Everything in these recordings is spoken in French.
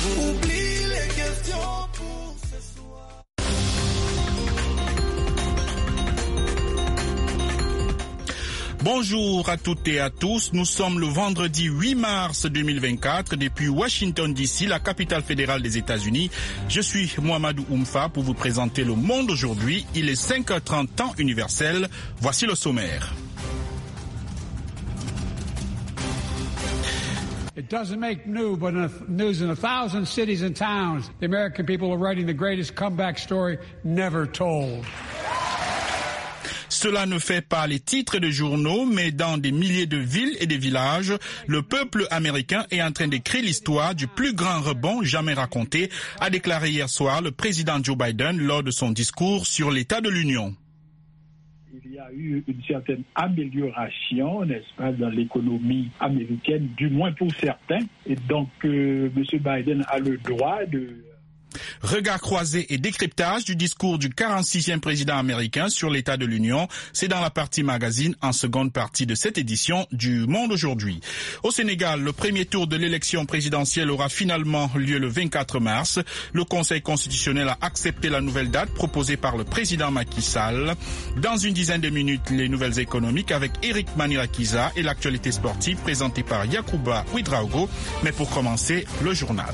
Oublie les questions pour ce soir. Bonjour à toutes et à tous, nous sommes le vendredi 8 mars 2024 depuis Washington DC, la capitale fédérale des États-Unis. Je suis Mohamedou Oumfa pour vous présenter Le Monde aujourd'hui. Il est 5h30 temps universel. Voici le sommaire. It doesn't make news in 1,000 cities and towns. The American people are writing the greatest comeback story never told. Cela ne fait pas les titres de journaux, mais dans des milliers de villes et de villages, le peuple américain est en train d'écrire l'histoire du plus grand rebond jamais raconté, a déclaré hier soir le président Joe Biden lors de son discours sur l'état de l'Union. Il y a eu une certaine amélioration, n'est-ce pas, dans l'économie américaine, du moins pour certains. Et donc, M. Biden a le droit de... Regard croisé et décryptage du discours du 46e président américain sur l'état de l'Union, c'est dans la partie magazine en seconde partie de cette édition du Monde aujourd'hui. Au Sénégal, le premier tour de l'élection présidentielle aura finalement lieu le 24 mars. Le Conseil constitutionnel a accepté la nouvelle date proposée par le président Macky Sall. Dans une dizaine de minutes, les nouvelles économiques avec Eric Manirakiza et l'actualité sportive présentée par Yacouba Ouedraogo. Mais pour commencer, le journal.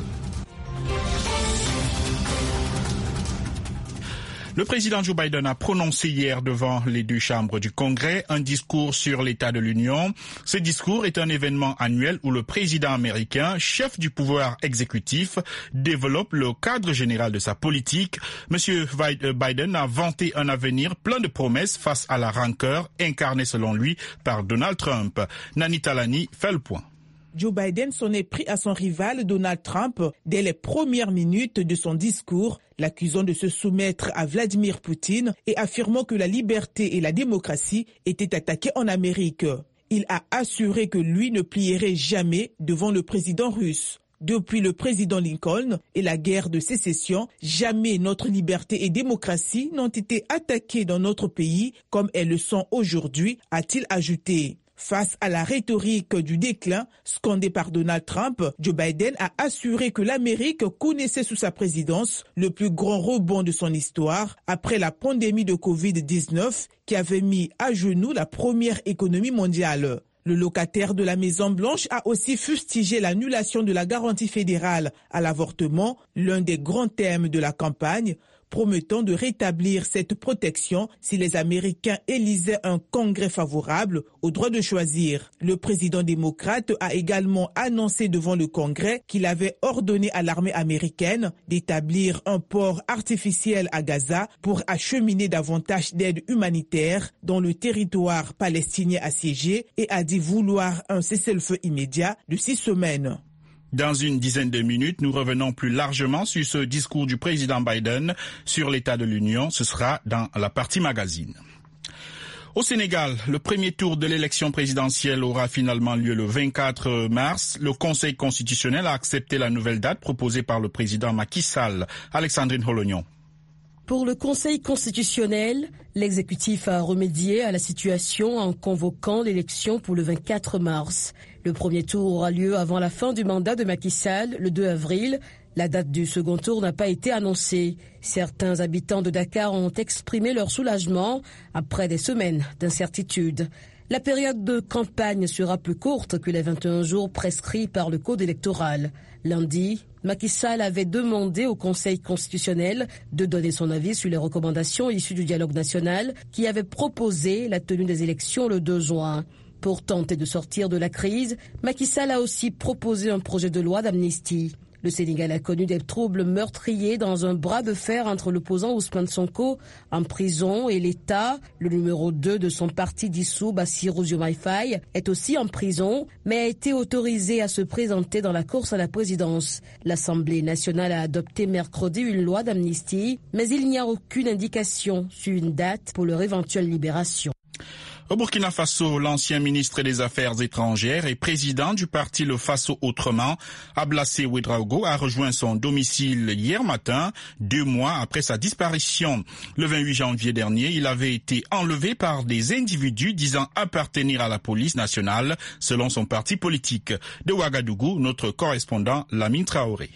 Le président Joe Biden a prononcé hier devant les deux chambres du Congrès un discours sur l'état de l'Union. Ce discours est un événement annuel où le président américain, chef du pouvoir exécutif, développe le cadre général de sa politique. Monsieur Biden a vanté un avenir plein de promesses face à la rancœur incarnée selon lui par Donald Trump. Nani Talani fait le point. Joe Biden s'en est pris à son rival Donald Trump dès les premières minutes de son discours, l'accusant de se soumettre à Vladimir Poutine et affirmant que la liberté et la démocratie étaient attaquées en Amérique. Il a assuré que lui ne plierait jamais devant le président russe. Depuis le président Lincoln et la guerre de sécession, jamais notre liberté et démocratie n'ont été attaquées dans notre pays comme elles le sont aujourd'hui, a-t-il ajouté. Face à la rhétorique du déclin scandée par Donald Trump, Joe Biden a assuré que l'Amérique connaissait sous sa présidence le plus grand rebond de son histoire après la pandémie de Covid-19 qui avait mis à genoux la première économie mondiale. Le locataire de la Maison-Blanche a aussi fustigé l'annulation de la garantie fédérale à l'avortement, l'un des grands thèmes de la campagne, promettant de rétablir cette protection si les Américains élisaient un congrès favorable au droit de choisir. Le président démocrate a également annoncé devant le Congrès qu'il avait ordonné à l'armée américaine d'établir un port artificiel à Gaza pour acheminer davantage d'aide humanitaire dans le territoire palestinien assiégé et a dit vouloir un cessez-le-feu immédiat de 6 semaines. Dans une dizaine de minutes, nous revenons plus largement sur ce discours du président Biden sur l'état de l'Union. Ce sera dans la partie magazine. Au Sénégal, le premier tour de l'élection présidentielle aura finalement lieu le 24 mars. Le Conseil constitutionnel a accepté la nouvelle date proposée par le président Macky Sall. Alexandrine Holognon. Pour le Conseil constitutionnel, l'exécutif a remédié à la situation en convoquant l'élection pour le 24 mars. Le premier tour aura lieu avant la fin du mandat de Macky Sall, le 2 avril. La date du second tour n'a pas été annoncée. Certains habitants de Dakar ont exprimé leur soulagement après des semaines d'incertitude. La période de campagne sera plus courte que les 21 jours prescrits par le code électoral. Lundi, Macky Sall avait demandé au Conseil constitutionnel de donner son avis sur les recommandations issues du dialogue national qui avait proposé la tenue des élections le 2 juin. Pour tenter de sortir de la crise, Macky Sall a aussi proposé un projet de loi d'amnistie. Le Sénégal a connu des troubles meurtriers dans un bras de fer entre l'opposant Ousmane Sonko en prison et l'État. Le numéro 2 de son parti dissous, Bassirou Diomaye Faye, est aussi en prison, mais a été autorisé à se présenter dans la course à la présidence. L'Assemblée nationale a adopté mercredi une loi d'amnistie, mais il n'y a aucune indication sur une date pour leur éventuelle libération. Au Burkina Faso, l'ancien ministre des Affaires étrangères et président du parti Le Faso Autrement, Ablassé Ouedraogo, a rejoint son domicile hier matin, 2 mois après sa disparition. Le 28 janvier dernier, il avait été enlevé par des individus disant appartenir à la police nationale, selon son parti politique. De Ouagadougou, notre correspondant Lamine Traoré.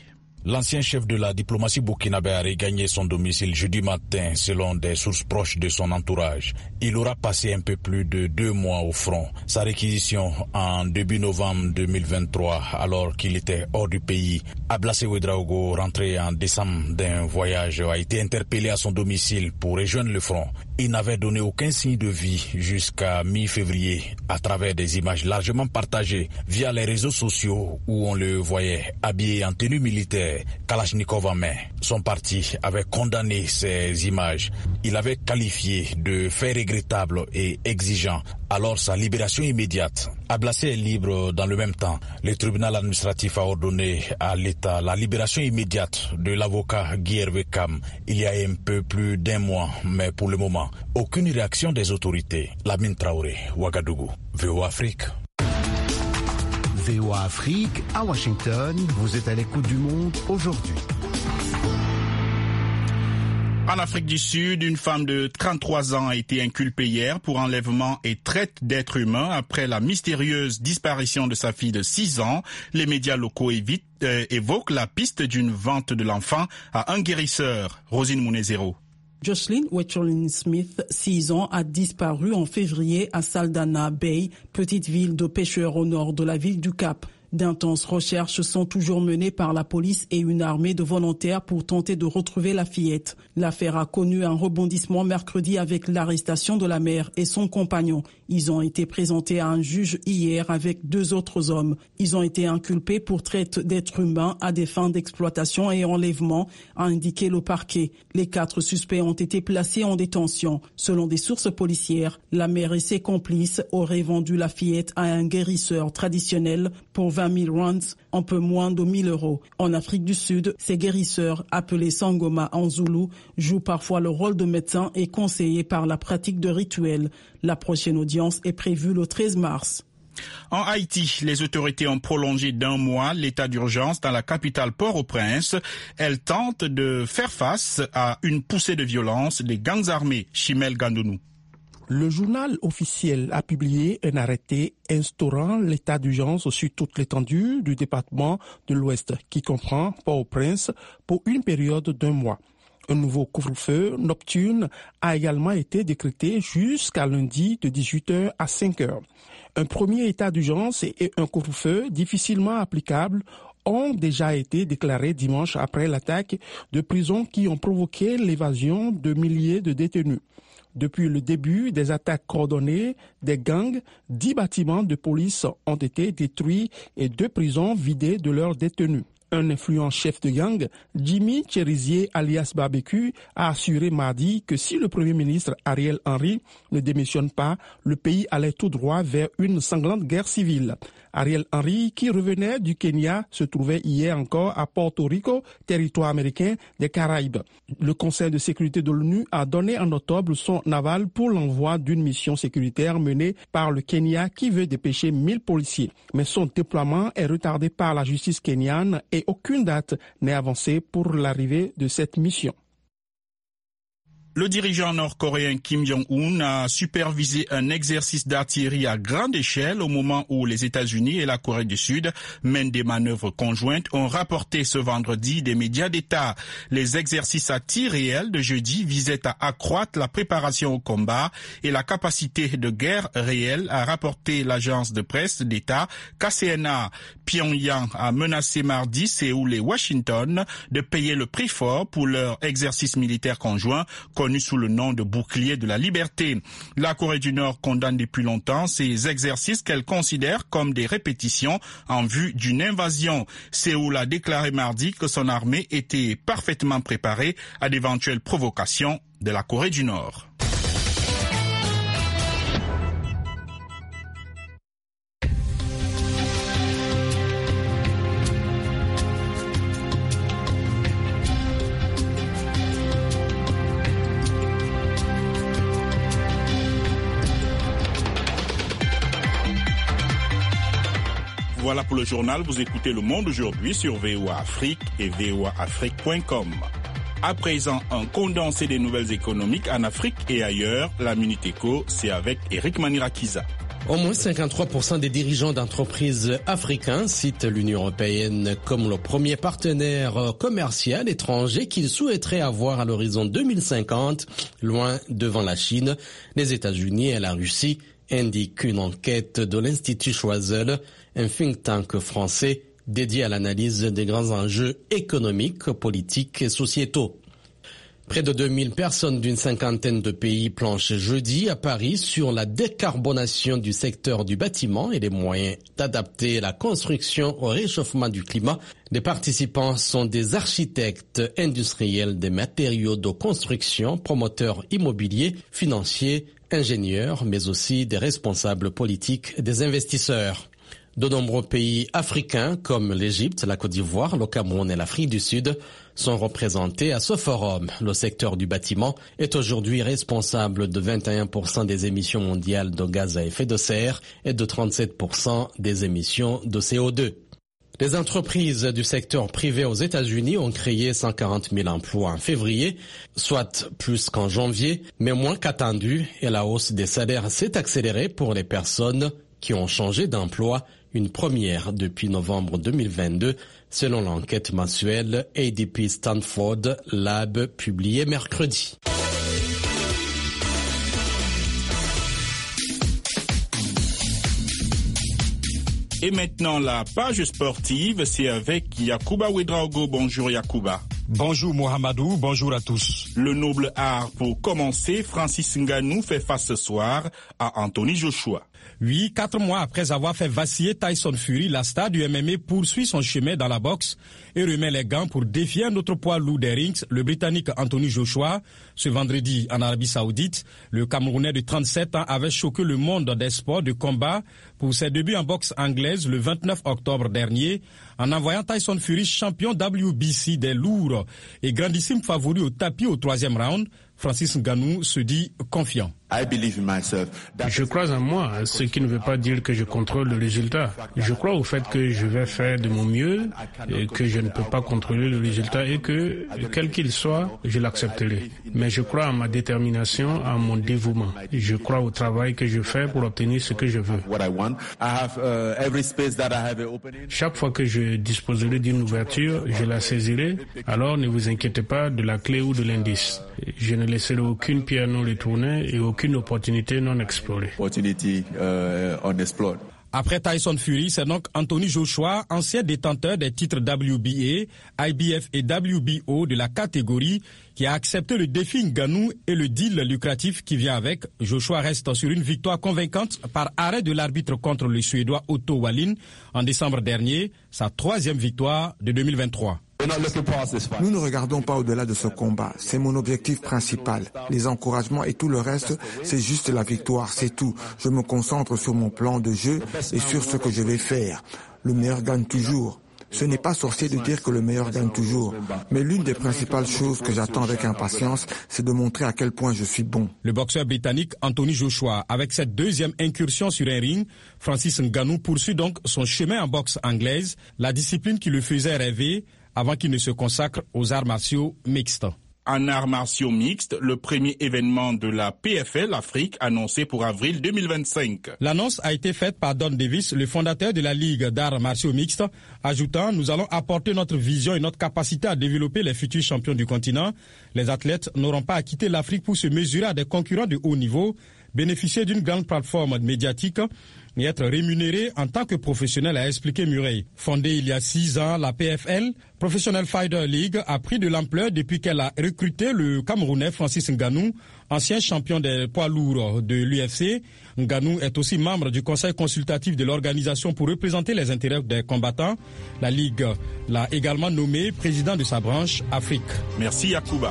L'ancien chef de la diplomatie burkinabé a regagné son domicile jeudi matin selon des sources proches de son entourage. Il aura passé un peu plus de 2 mois au front. Sa réquisition en début novembre 2023 alors qu'il était hors du pays. Ablassé Ouedraogo, rentré en décembre d'un voyage, a été interpellé à son domicile pour rejoindre le front. Il n'avait donné aucun signe de vie jusqu'à mi-février à travers des images largement partagées via les réseaux sociaux où on le voyait habillé en tenue militaire, Kalachnikov en main. Son parti avait condamné ces images. Il avait qualifié de fait regrettable et exigeant alors sa libération immédiate. Ablassé est libre dans le même temps. Le tribunal administratif a ordonné à l'État la libération immédiate de l'avocat Guy Hervé Kam il y a un peu plus d'1 mois, mais pour le moment, aucune réaction des autorités. Lamine Traoré, Ouagadougou, VOA Afrique. VOA Afrique, à Washington, vous êtes à l'écoute du monde aujourd'hui. En Afrique du Sud, une femme de 33 ans a été inculpée hier pour enlèvement et traite d'êtres humains après la mystérieuse disparition de sa fille de 6 ans. Les médias locaux évoquent la piste d'une vente de l'enfant à un guérisseur. Rosine Mounezero. Jocelyn Wetcherlin Smith, 6 ans, a disparu en février à Saldanha Bay, petite ville de pêcheurs au nord de la ville du Cap. D'intenses recherches sont toujours menées par la police et une armée de volontaires pour tenter de retrouver la fillette. L'affaire a connu un rebondissement mercredi avec l'arrestation de la mère et son compagnon. Ils ont été présentés à un juge hier avec 2 autres hommes. Ils ont été inculpés pour traite d'êtres humains à des fins d'exploitation et enlèvement, a indiqué le parquet. Les 4 suspects ont été placés en détention. Selon des sources policières, la mère et ses complices auraient vendu la fillette à un guérisseur traditionnel pour 20 000 rands, un peu moins de 1 000 euros. En Afrique du Sud, ces guérisseurs, appelés Sangoma en Zoulou, jouent parfois le rôle de médecin et conseillers par la pratique de rituels. La prochaine audience est prévue le 13 mars. En Haïti, les autorités ont prolongé d'1 mois l'état d'urgence dans la capitale Port-au-Prince. Elles tentent de faire face à une poussée de violence des gangs armés. Chimel Gandounou. Le journal officiel a publié un arrêté instaurant l'état d'urgence sur toute l'étendue du département de l'Ouest, qui comprend Port-au-Prince, pour une période d'1 mois. Un nouveau couvre-feu nocturne a également été décrété jusqu'à lundi de 18h à 5h. Un premier état d'urgence et un couvre-feu difficilement applicables ont déjà été déclarés dimanche après l'attaque de prisons qui ont provoqué l'évasion de milliers de détenus. Depuis le début des attaques coordonnées des gangs, 10 bâtiments de police ont été détruits et 2 prisons vidées de leurs détenus. Un influent chef de gang, Jimmy Cherizier alias Barbecue, a assuré mardi que si le Premier ministre Ariel Henry ne démissionne pas, le pays allait tout droit vers une sanglante guerre civile. Ariel Henry, qui revenait du Kenya, se trouvait hier encore à Porto Rico, territoire américain des Caraïbes. Le Conseil de sécurité de l'ONU a donné en octobre son aval pour l'envoi d'une mission sécuritaire menée par le Kenya qui veut dépêcher 1000 policiers. Mais son déploiement est retardé par la justice kenyane et aucune date n'est avancée pour l'arrivée de cette mission. Le dirigeant nord-coréen Kim Jong-un a supervisé un exercice d'artillerie à grande échelle au moment où les États-Unis et la Corée du Sud mènent des manœuvres conjointes, ont rapporté ce vendredi des médias d'État. Les exercices à tir réel de jeudi visaient à accroître la préparation au combat et la capacité de guerre réelle, a rapporté l'agence de presse d'État KCNA. Pyongyang a menacé mardi Séoul et Washington de payer le prix fort pour leur exercice militaire conjoint connu sous le nom de bouclier de la liberté. La Corée du Nord condamne depuis longtemps ces exercices qu'elle considère comme des répétitions en vue d'une invasion. Séoul a déclaré mardi que son armée était parfaitement préparée à d'éventuelles provocations de la Corée du Nord. Voilà pour le journal, vous écoutez Le Monde aujourd'hui sur VOA Afrique et voaafrique.com. À présent, un condensé des nouvelles économiques en Afrique et ailleurs. La Minute Éco, c'est avec Eric Manirakiza. Au moins 53% des dirigeants d'entreprises africains citent l'Union européenne comme le premier partenaire commercial étranger qu'ils souhaiteraient avoir à l'horizon 2050, loin devant la Chine, les États-Unis et la Russie, indique une enquête de l'Institut Choiseul, un think tank français dédié à l'analyse des grands enjeux économiques, politiques et sociétaux. Près de 2000 personnes d'une cinquantaine de pays planchent jeudi à Paris sur la décarbonation du secteur du bâtiment et les moyens d'adapter la construction au réchauffement du climat. Les participants sont des architectes industriels des matériaux de construction, promoteurs immobiliers, financiers, ingénieurs, mais aussi des responsables politiques et des investisseurs. De nombreux pays africains comme l'Égypte, la Côte d'Ivoire, le Cameroun et l'Afrique du Sud sont représentés à ce forum. Le secteur du bâtiment est aujourd'hui responsable de 21% des émissions mondiales de gaz à effet de serre et de 37% des émissions de CO2. Les entreprises du secteur privé aux États-Unis ont créé 140 000 emplois en février, soit plus qu'en janvier, mais moins qu'attendu, et la hausse des salaires s'est accélérée pour les personnes qui ont changé d'emploi, une première depuis novembre 2022, selon l'enquête mensuelle ADP Stanford Lab publiée mercredi. Et maintenant, la page sportive, c'est avec Yacouba Ouedraogo. Bonjour Yacouba. Bonjour Mohamedou, bonjour à tous. Le noble art pour commencer, Francis Ngannou fait face ce soir à Anthony Joshua. Oui, 4 mois après avoir fait vaciller Tyson Fury, la star du MMA poursuit son chemin dans la boxe et remet les gants pour défier un autre poids lourd des rings, le Britannique Anthony Joshua. Ce vendredi en Arabie Saoudite, le Camerounais de 37 ans avait choqué le monde des sports de combat pour ses débuts en boxe anglaise le 29 octobre dernier, en envoyant Tyson Fury champion WBC des lourds et grandissime favori au tapis au 3e round. Francis Ngannou se dit confiant. Je crois en moi, ce qui ne veut pas dire que je contrôle le résultat. Je crois au fait que je vais faire de mon mieux, et que je ne peux pas contrôler le résultat et que, quel qu'il soit, je l'accepterai. Mais je crois en ma détermination, en mon dévouement. Je crois au travail que je fais pour obtenir ce que je veux. Chaque fois que je disposerai d'une ouverture, je la saisirai. Alors ne vous inquiétez pas de la clé ou de l'indice. Je ne laisserai aucune pierre non retournée et aucune opportunité non explorée. Après Tyson Fury, c'est donc Anthony Joshua, ancien détenteur des titres WBA, IBF et WBO de la catégorie, qui a accepté le défi Ngannou et le deal lucratif qui vient avec. Joshua reste sur une victoire convaincante par arrêt de l'arbitre contre le Suédois Otto Wallin en décembre dernier, sa 3e victoire de 2023. Nous ne regardons pas au-delà de ce combat. C'est mon objectif principal. Les encouragements et tout le reste, c'est juste la victoire, c'est tout. Je me concentre sur mon plan de jeu et sur ce que je vais faire. Le meilleur gagne toujours. Ce n'est pas sorcier de dire que le meilleur gagne toujours. Mais l'une des principales choses que j'attends avec impatience, c'est de montrer à quel point je suis bon. Le boxeur britannique Anthony Joshua, avec cette 2e incursion sur un ring, Francis Ngannou poursuit donc son chemin en boxe anglaise, la discipline qui le faisait rêver, avant qu'il ne se consacre aux arts martiaux mixtes. En arts martiaux mixtes, le premier événement de la PFL Afrique annoncé pour avril 2025. L'annonce a été faite par Don Davis, le fondateur de la Ligue d'arts martiaux mixtes, ajoutant « Nous allons apporter notre vision et notre capacité à développer les futurs champions du continent. Les athlètes n'auront pas à quitter l'Afrique pour se mesurer à des concurrents de haut niveau, bénéficier d'une grande plateforme médiatique et être rémunéré en tant que professionnel, a expliqué Murray. Fondée il y a 6 ans, la PFL, Professional Fighter League, a pris de l'ampleur depuis qu'elle a recruté le Camerounais Francis Ngannou, ancien champion des poids lourds de l'UFC. Ngannou est aussi membre du conseil consultatif de l'organisation pour représenter les intérêts des combattants. La Ligue l'a également nommé président de sa branche Afrique. Merci Yacouba.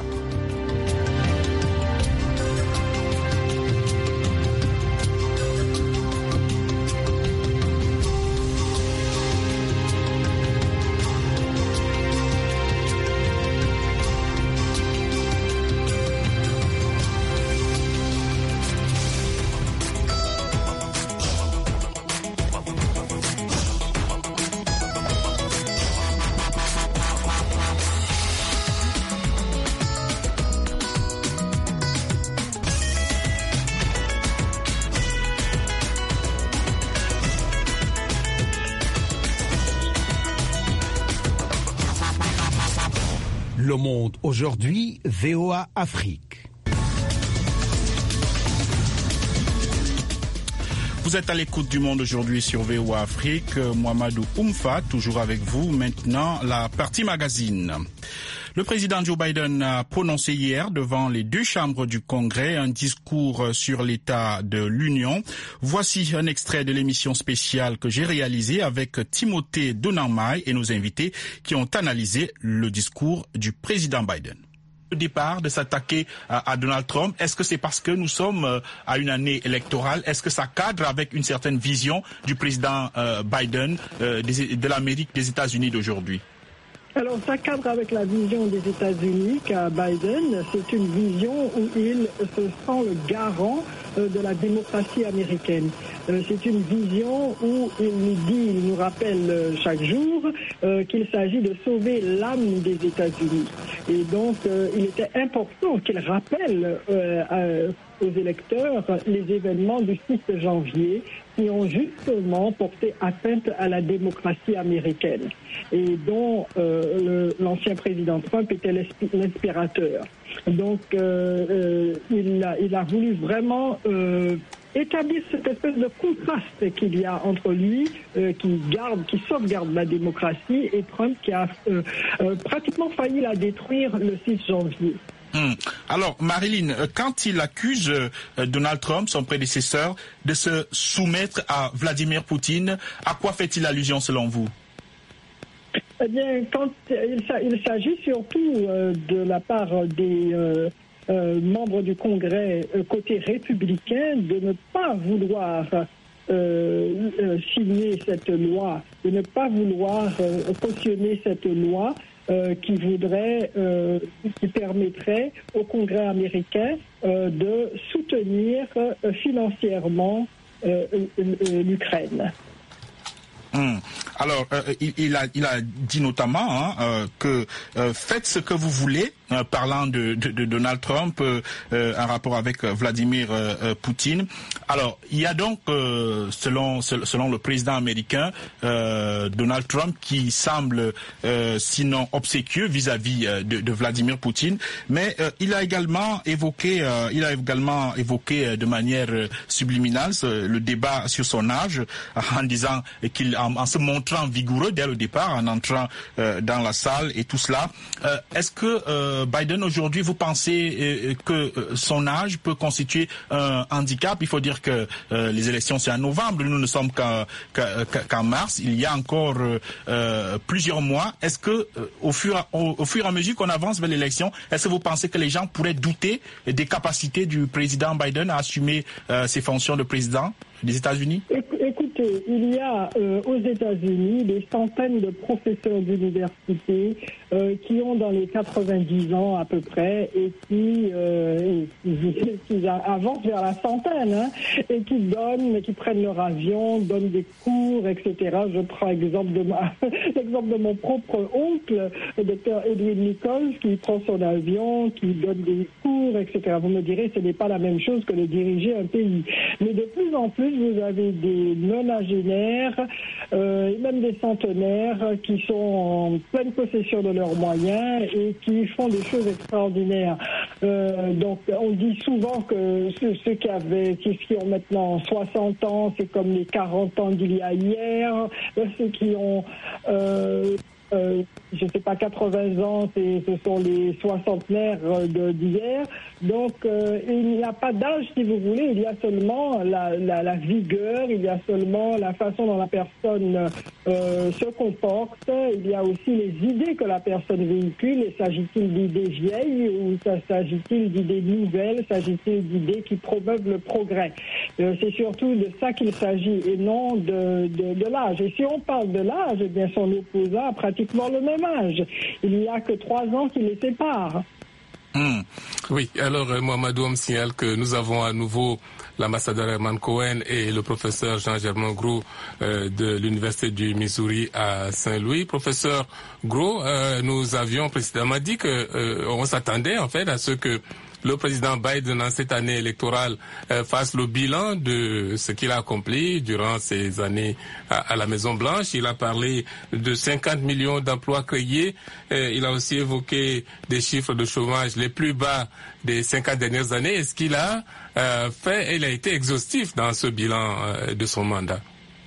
Le Monde aujourd'hui, VOA Afrique. Vous êtes à l'écoute du Monde aujourd'hui sur VOA Afrique. Mohamedou Oumfa, toujours avec vous. Maintenant, la partie magazine. Le président Joe Biden a prononcé hier devant les deux chambres du Congrès un discours sur l'état de l'Union. Voici un extrait de l'émission spéciale que j'ai réalisée avec Timothée Donamai et nos invités qui ont analysé le discours du président Biden. Le départ de s'attaquer à Donald Trump, est-ce que c'est parce que nous sommes à une année électorale? Est-ce que ça cadre avec une certaine vision du président Biden de l'Amérique, des États-Unis d'aujourd'hui? Alors, ça cadre avec la vision des États-Unis qu'a Biden. C'est une vision où il se sent le garant de la démocratie américaine. C'est une vision où il nous rappelle chaque jour qu'il s'agit de sauver l'âme des États-Unis. Et donc, il était important qu'il rappelle aux électeurs les événements du 6 janvier qui ont justement porté atteinte à la démocratie américaine et dont l'ancien président Trump était l'inspirateur. Donc, il a voulu vraiment établir cette espèce de contraste qu'il y a entre lui, qui sauvegarde la démocratie, et Trump qui a pratiquement failli la détruire le 6 janvier. Alors, Marilyn, quand il accuse Donald Trump, son prédécesseur, de se soumettre à Vladimir Poutine, à quoi fait-il allusion selon vous? Eh bien, quand il s'agit surtout de la part des membres du Congrès côté républicain de ne pas vouloir signer cette loi, de ne pas vouloir cautionner cette loi qui permettrait au Congrès américain de soutenir financièrement l'Ukraine. Alors, il a dit notamment que faites ce que vous voulez, parlant de Donald Trump en rapport avec Vladimir Poutine. Alors, il y a donc, selon le président américain, Donald Trump, qui semble sinon obséquieux vis-à-vis de Vladimir Poutine, mais il a également évoqué de manière subliminale le débat sur son âge, en disant en se montrant vigoureux dès le départ, en entrant dans la salle et tout cela. Est-ce que Biden aujourd'hui, vous pensez que son âge peut constituer un handicap? Il faut dire que les élections c'est en novembre, nous ne sommes qu'en mars, il y a encore plusieurs mois. Est-ce que au fur et à mesure qu'on avance vers l'élection, est-ce que vous pensez que les gens pourraient douter des capacités du président Biden à assumer ses fonctions de président des États-Unis? Écoutez, il y a aux États-Unis des centaines de professeurs d'université qui ont dans les 90 ans à peu près et qui avancent vers la centaine et qui prennent leur avion, donnent des cours, etc. Je prends l'exemple de mon propre oncle, le docteur Edwin Nichols, qui prend son avion, qui donne des cours, etc. Vous me direz, ce n'est pas la même chose que de diriger un pays. Mais de plus en plus, vous avez des nonagénaires et même des centenaires qui sont en pleine possession de leurs moyens et qui font des choses extraordinaires. Donc, on dit souvent que ceux qui ont maintenant 60 ans, c'est comme les 40 ans d'il y a hier. Ceux qui ont je ne sais pas, 80 ans, ce sont les soixantenaires d'hier. Donc, il n'y a pas d'âge, si vous voulez, il y a seulement la vigueur, il y a seulement la façon dont la personne se comporte, il y a aussi les idées que la personne véhicule, et s'agit-il d'idées vieilles ou s'agit-il d'idées nouvelles, s'agit-il d'idées qui promeuvent le progrès. C'est surtout de ça qu'il s'agit et non de l'âge. Et si on parle de l'âge, eh bien son opposant a pratiquement le même âge. Il n'y a que 3 ans qui les séparent. Oui, alors Mohamedou me signale que nous avons à nouveau l'ambassadeur Herman Cohen et le professeur Jean-Germain Gros de l'Université du Missouri à Saint-Louis. Professeur Gros, nous avions précédemment dit que on s'attendait en fait à ce que le président Biden en cette année électorale fasse le bilan de ce qu'il a accompli durant ces années à la Maison-Blanche. Il a parlé de 50 millions d'emplois créés. Il a aussi évoqué des chiffres de chômage les plus bas des 50 dernières années. Est-ce qu'il a il a été exhaustif dans ce bilan de son mandat?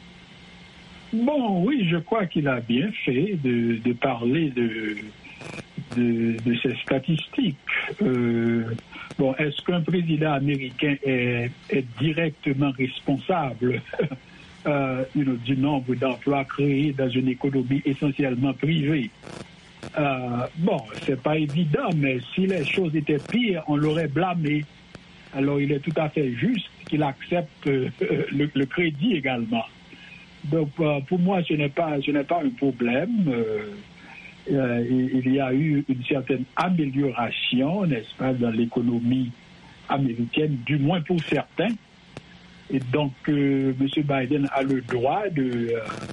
Bon, oui, je crois qu'il a bien fait de parler de ces statistiques. Bon, est-ce qu'un président américain est directement responsable du nombre d'emplois créés dans une économie essentiellement privée? Bon, c'est pas évident, mais si les choses étaient pires, on l'aurait blâmé. Alors, il est tout à fait juste qu'il accepte le crédit également. Donc, pour moi, ce n'est pas un problème. Il y a eu une certaine amélioration, n'est-ce pas, dans l'économie américaine, du moins pour certains. Et donc, M. Biden a le droit de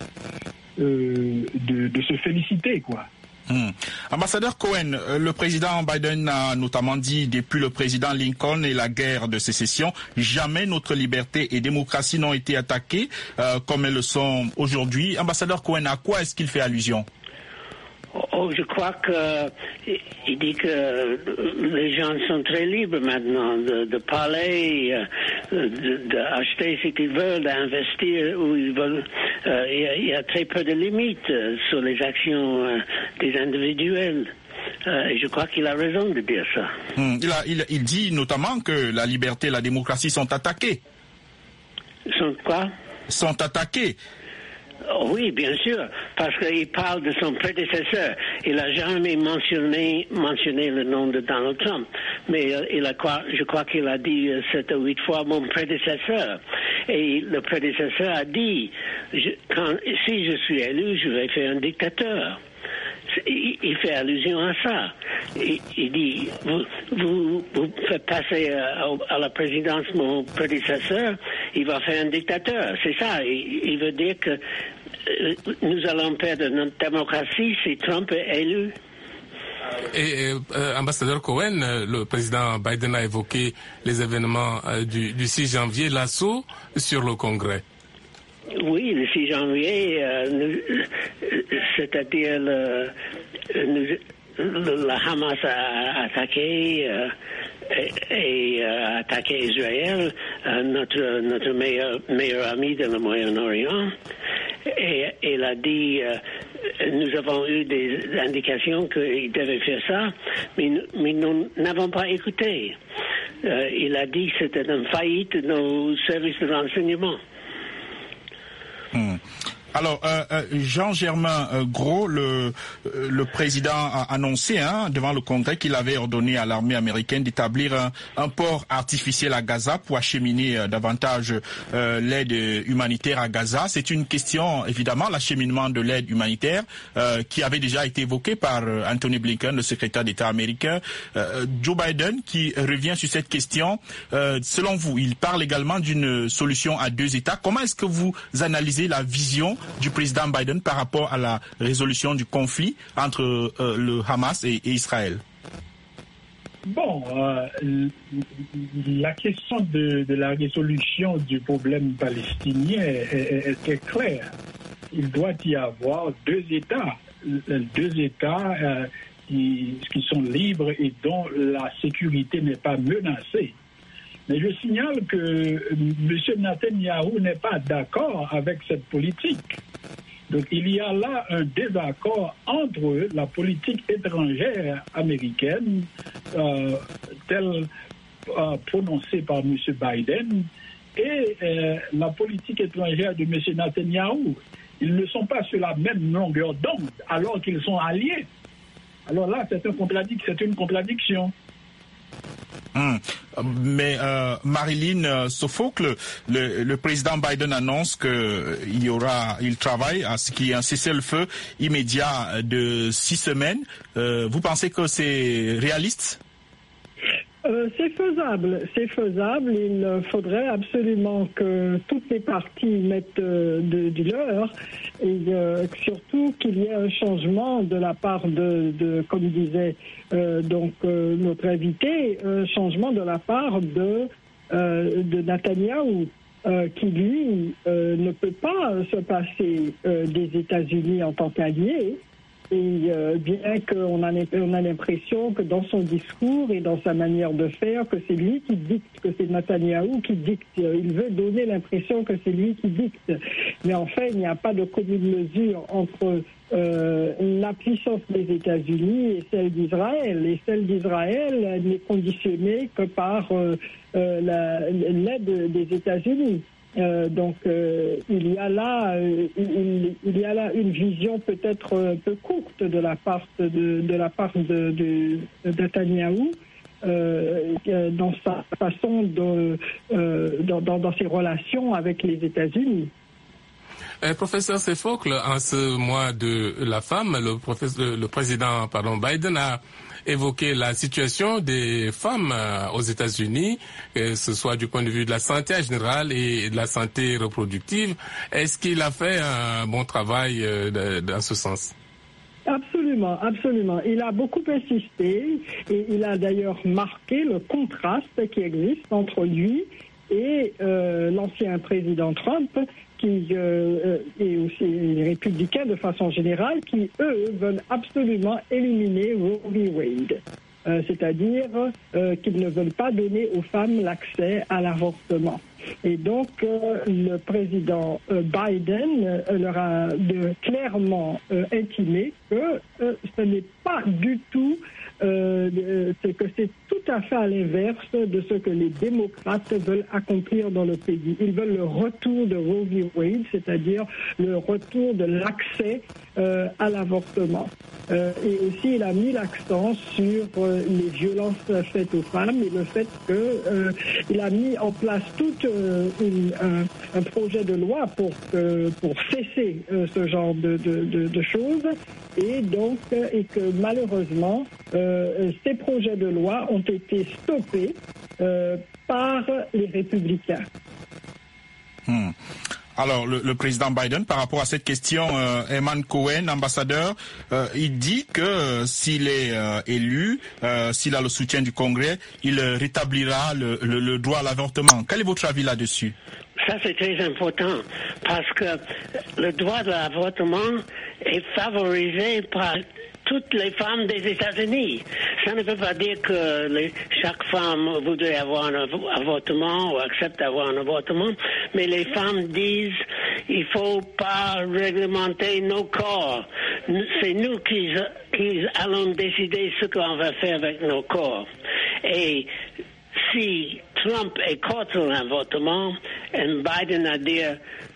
se féliciter, quoi. Ambassadeur Cohen, le président Biden a notamment dit depuis le président Lincoln et la guerre de sécession, jamais notre liberté et démocratie n'ont été attaquées comme elles le sont aujourd'hui. Ambassadeur Cohen, à quoi est-ce qu'il fait allusion? Oh, je crois qu'il dit que les gens sont très libres maintenant de parler, d'acheter ce qu'ils veulent, d'investir où ils veulent. Il y a très peu de limites sur les actions des individuels. Et je crois qu'il a raison de dire ça. Il dit notamment que la liberté et la démocratie sont attaquées. Sont quoi? Sont attaquées. Oui, bien sûr, parce qu'il parle de son prédécesseur. Il n'a jamais mentionné le nom de Donald Trump, mais je crois qu'il a dit 7 ou 8 fois mon prédécesseur. Et le prédécesseur a dit, si je suis élu, je vais faire un dictateur. Il fait allusion à ça. Il dit, vous faites passer à la présidence mon prédécesseur, il va faire un dictateur. C'est ça. Il veut dire que nous allons perdre notre démocratie si Trump est élu. Et ambassadeur Cohen, le président Biden a évoqué les événements du 6 janvier, l'assaut sur le Congrès. Oui, le 6 janvier, c'est-à-dire la Hamas a attaqué et attaqué Israël, notre meilleur ami dans le Moyen-Orient. Et il a dit, nous avons eu des indications qu'il devait faire ça, mais nous n'avons pas écouté. Il a dit que c'était une faillite de nos services de renseignement. Alors, Jean-Germain Gros, le président a annoncé devant le Congrès qu'il avait ordonné à l'armée américaine d'établir un port artificiel à Gaza pour acheminer davantage l'aide humanitaire à Gaza. C'est une question, évidemment, l'acheminement de l'aide humanitaire qui avait déjà été évoqué par Anthony Blinken, le secrétaire d'État américain. Joe Biden, qui revient sur cette question, selon vous, il parle également d'une solution à 2 États. Comment est-ce que vous analysez la vision du président Biden par rapport à la résolution du conflit entre le Hamas et Israël? Bon, la question de la résolution du problème palestinien est très claire. Il doit y avoir 2 États. 2 États qui sont libres et dont la sécurité n'est pas menacée. Mais je signale que M. Netanyahou n'est pas d'accord avec cette politique. Donc il y a là un désaccord entre la politique étrangère américaine, telle prononcée par M. Biden, et la politique étrangère de M. Netanyahou. Ils ne sont pas sur la même longueur d'onde alors qu'ils sont alliés. Alors là, c'est une contradiction. Mais Marilyn Sophocle, le président Biden annonce qu'il travaille à ce qu'il y ait un cessez-le-feu immédiat de 6 semaines. Vous pensez que c'est réaliste? C'est faisable. Il faudrait absolument que toutes les parties mettent du leur et surtout qu'il y ait un changement de la part de comme disait notre invité, un changement de la part de Netanyahou. Qui lui ne peut pas se passer des États-Unis en tant qu'allié. Et bien qu'on a l'impression que dans son discours et dans sa manière de faire, que c'est lui qui dicte, que c'est Netanyahou qui dicte. Il veut donner l'impression que c'est lui qui dicte. Mais en fait, il n'y a pas de commune mesure entre la puissance des États-Unis et celle d'Israël. Et celle d'Israël n'est conditionnée que par l'aide des États-Unis. Il y a là une vision peut-être un peu courte de la part de Netanyahou dans sa façon dans ses relations avec les États-Unis. Professeur Sefocle, en ce mois de la femme, le président Biden a évoqué la situation des femmes aux États-Unis, que ce soit du point de vue de la santé en général et de la santé reproductive. Est-ce qu'il a fait un bon travail dans ce sens? Absolument. Il a beaucoup insisté et il a d'ailleurs marqué le contraste qui existe entre lui et l'ancien président Trump, et aussi les républicains de façon générale, qui, eux, veulent absolument éliminer Roe v. Wade. C'est-à-dire qu'ils ne veulent pas donner aux femmes l'accès à l'avortement. Et donc, le président Biden leur a clairement intimé que ce n'est pas du tout, c'est que c'est tout à fait à l'inverse de ce que les démocrates veulent accomplir dans le pays. Ils veulent le retour de Roe v. Wade, c'est-à-dire le retour de l'accès à l'avortement. Et aussi, il a mis l'accent sur les violences faites aux femmes et le fait qu'il a mis en place tout un projet de loi pour cesser ce genre de choses et que malheureusement ces projets de loi ont été stoppés par les républicains. Alors, le président Biden, par rapport à cette question, Herman Cohen, ambassadeur, il dit que s'il est élu, s'il a le soutien du Congrès, il rétablira le droit à l'avortement. Quel est votre avis là-dessus? Ça, c'est très important parce que le droit de l'avortement est favorisé par toutes les femmes des États-Unis. Ça ne veut pas dire que chaque femme voudrait avoir un avortement ou accepte d'avoir un avortement, mais les femmes disent il faut pas réglementer nos corps. C'est nous qui allons décider ce qu'on va faire avec nos corps. Et si Trump est contre l'avortement et Biden a dit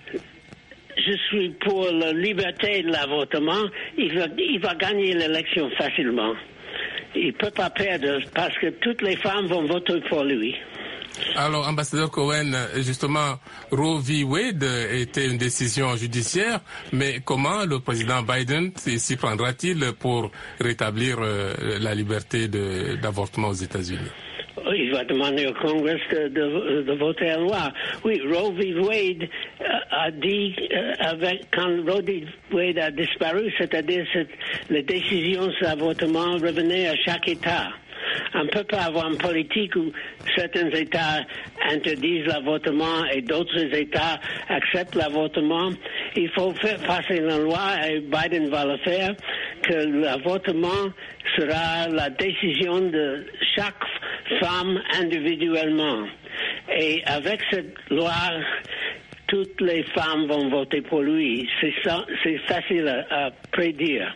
je suis pour la liberté de l'avortement, il va gagner l'élection facilement. Il ne peut pas perdre parce que toutes les femmes vont voter pour lui. Alors, ambassadeur Cohen, justement, Roe v. Wade était une décision judiciaire, mais comment le président Biden s'y prendra-t-il pour rétablir la liberté d'avortement aux États-Unis? Il va demander au Congrès de voter la loi. Oui, Roe v. Wade a dit, quand Roe v. Wade a disparu, c'est-à-dire les décisions sur l'avortement revenaient à chaque État. On ne peut pas avoir une politique où certains États interdisent l'avortement et d'autres États acceptent l'avortement. Il faut faire passer une loi, et Biden va le faire, que l'avortement sera la décision de chaque femme individuellement. Et avec cette loi, toutes les femmes vont voter pour lui. C'est facile à prédire.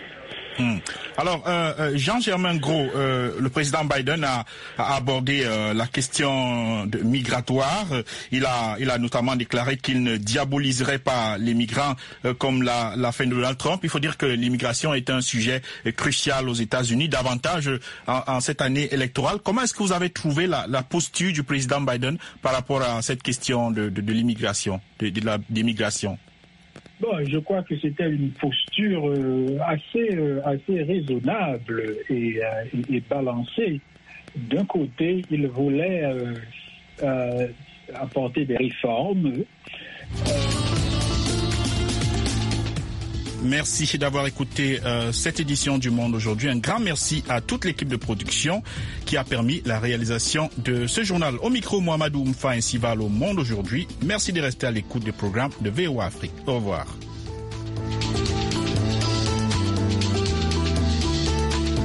Alors, Jean-Germain Gros, le président Biden a abordé la question migratoire. Il a notamment déclaré qu'il ne diaboliserait pas les migrants comme l'a fait Donald Trump. Il faut dire que l'immigration est un sujet crucial aux États-Unis, davantage en cette année électorale. Comment est-ce que vous avez trouvé la posture du président Biden par rapport à cette question de l'immigration, de l'immigration? Bon, je crois que c'était une posture assez raisonnable et balancée. D'un côté, il voulait apporter des réformes. Merci d'avoir écouté cette édition du Monde aujourd'hui. Un grand merci à toute l'équipe de production qui a permis la réalisation de ce journal. Au micro, Mohamedou Mfa ainsi va au Monde aujourd'hui. Merci de rester à l'écoute du programme de VOA Afrique. Au revoir.